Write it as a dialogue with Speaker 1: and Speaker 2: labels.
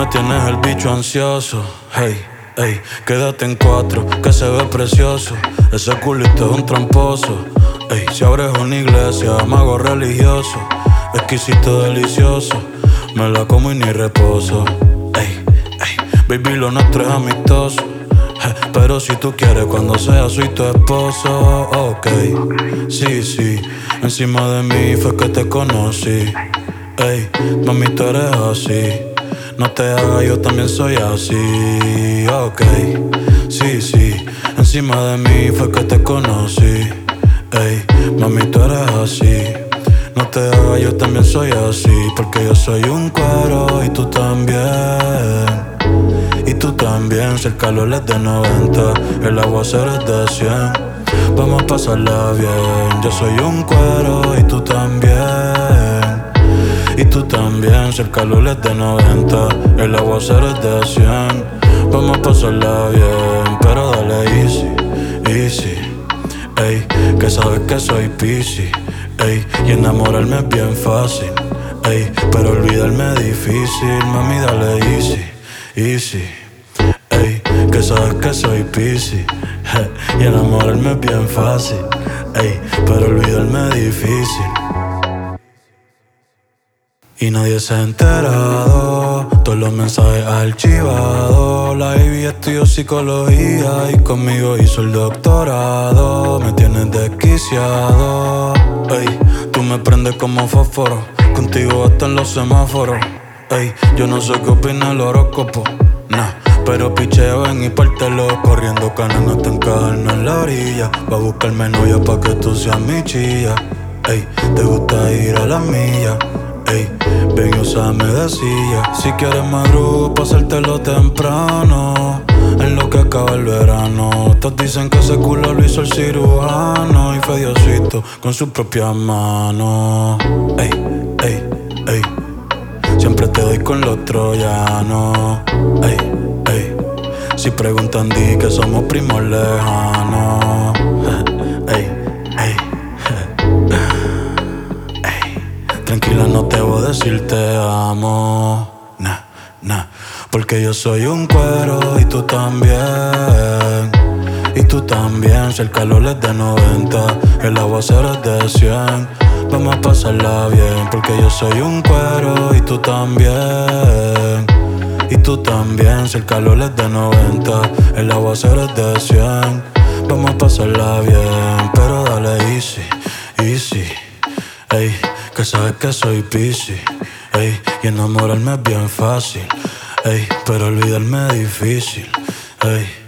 Speaker 1: me tienes el bicho ansioso. Hey, hey, quédate en cuatro, que se ve precioso. Ese culito es un tramposo. Ey, si abres una iglesia, mago religioso. Exquisito, delicioso. Me la como y ni reposo. Ey, ey, baby, lo nuestro es amistoso. Pero si tú quieres cuando sea soy tu esposo. Ok, sí, sí. Encima de mí fue que te conocí. Ey, mami, tú eres así. No te hagas, yo también soy así. Ok, sí, sí. Encima de mí fue que te conocí. Ey, mami, tú eres así. No te hagas, yo también soy así. Porque yo soy un cuero y tú también. Y tú también, si el calor es de 90, el aguacero es de 100. Vamos a pasarla bien. Yo soy un cuero y tú también. Y tú también, si el calor es de 90, el aguacero es de 100. Vamos a pasarla bien, pero dale easy, easy. Ey, que sabes que soy piscis. Ey, y enamorarme es bien fácil. Ey, pero olvidarme es difícil. Mami, dale easy, easy. Ey, que sabes que soy piscis. Y enamorarme es bien fácil. Ey, pero olvidarme es difícil. Y nadie se ha enterado, todos los mensajes archivados. La baby estudió psicología y conmigo hizo el doctorado. Me tienes desquiciado. Ey, tú me prendes como fósforo, contigo hasta en los semáforos. Ey, yo no sé qué opina el horóscopo, nah, pero picheo en y pártelo. Corriendo canan hasta encajarnos en la orilla. Va a buscarme novia pa' que tú seas mi chilla. Ey, te gusta ir a la milla. Ey, ven y úsame de silla. Si quieres madrugo, pasártelo temprano. En lo que acaba el verano. Todos dicen que ese culo lo hizo el cirujano. Y fue Diosito con sus propias manos. Ey, ey, ey. Siempre te doy con los troyanos. Ey, ey. Si preguntan di que somos primos lejanos. Ey, ey. Tranquila, no te voy a decir te amo. Nah, nah. Porque yo soy un cuero y tú también. Y tú también. Si el calor es de 90, el aguacero es de 100. Vamos a pasarla bien. Porque yo soy un cuero y tú también. Y tú también. Si el calor es de 90, el aguacero es de 100. Vamos a pasarla bien. Pero dale easy, easy. Ey, que sabes que soy piscis. Ey, y enamorarme es bien fácil. Ey, pero olvidarme es difícil. Ey.